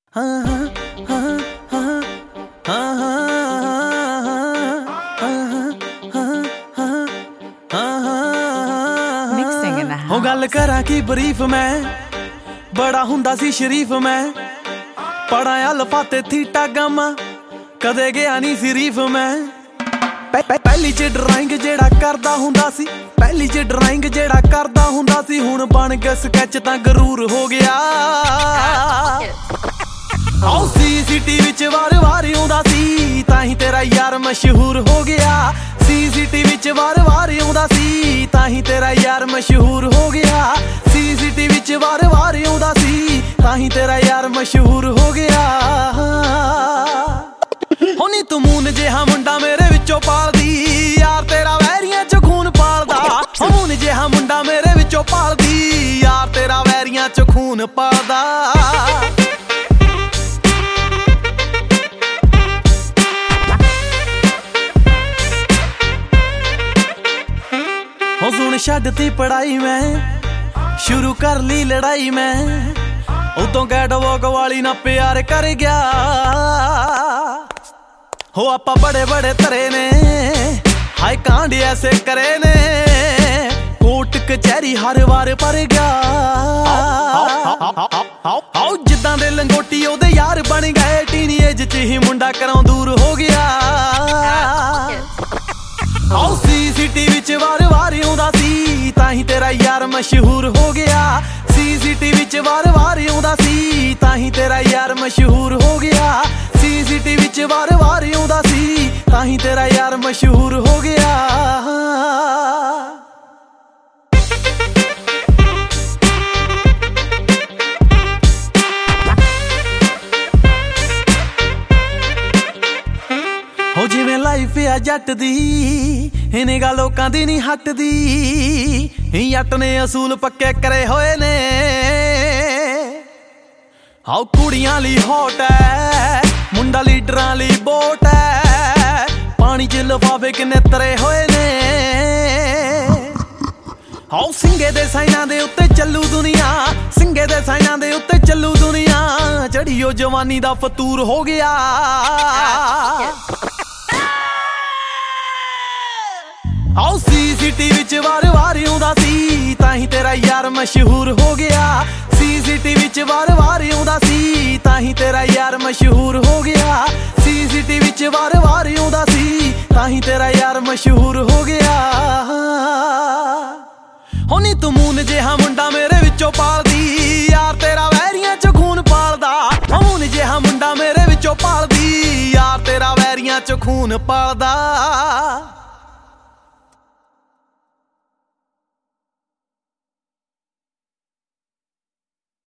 हो गल करा की बरीफ मैं बड़ा हुंदा सी शरीफ मैं पढ़ाया लफाते थीटा गामा कदे गया नी सिरीफ मैं पहली च ड्राइंग जेड़ा करदा हुंदा सी पहली च ड्राइंग जेड़ा करदा हुंदा सी हुण बन गया स्कैच तां गरूर हो गया आओ सीसीटीवी च वार-वार आउंदा सी ताही तेरा यार मशहूर हो गया सीसीटीवी च वार-वार आउंदा सी ताही तेरा यार मशहूर हो गया सीसीटीवी च वार-वार आउंदा सी ताही तेरा यार मशहूर हो गया होनी तू मून जिहा मुंडा मेरे विचों पालदी यार तेरा वैरियां च खून पालदा मून जिहा मुंडा मेरे विचों पालदी यार तेरा वैरियां च खून पालदा सुन छड्डती पढ़ाई मैं शुरू कर ली लड़ाई मैं उदों कैटवॉक वाली ना प्यार कर गया हो आपा बड़े बड़े तरे ने हाय कांड ऐसे करे ने कोर्ट कचहरी हर वार पर गया आओ जिद्दां दे लंगोटी ओदे यार बन गए टीनी एज च ही मुंडा घरों दूर हो गया आओ सीसीटीवी च वार-वार आउंदा सी ताही तेरा यार मशहूर हो गया सीसीटीवी च वार-वार आउंदा सी ताही तेरा यार मशहूर हो गया सीसीटीवी च वार-वार आउंदा सी ताही तेरा यार मशहूर हो गया हो जिवें लाइफ आ जट दी इन्हें गा लोकां दी नहीं हटदी जट ने असूल पक्के करे होए ने आओ कुड़ियां ली हॉट है मुंडा लीडरां ली बोट है पानी च लफाफे किन्ने तरे होए ने आओ सिंगे दे साइनां दे उत्ते चलू दुनिया सिंगे दे साइनां दे उत्ते चलू दुनिया जड़ी ओ जवानी दा फतूर हो गया आओ सीसीटीवी च वार-वार आउंदा सी ताही तेरा यार मशहूर हो गया सीसीटीवी च वार-वार आउंदा सी ताही तेरा यार मशहूर हो गया सीसीटीवी च वार-वार आउंदा सी ताही तेरा यार मशहूर हो गया होनी तू मून जिहा मुंडा मेरे विचों पालदी यार तेरा वैरियां च खून पालदा मून जिहा मुंडा मेरे विचों पालदी यार तेरा वैरियां च खून पालदा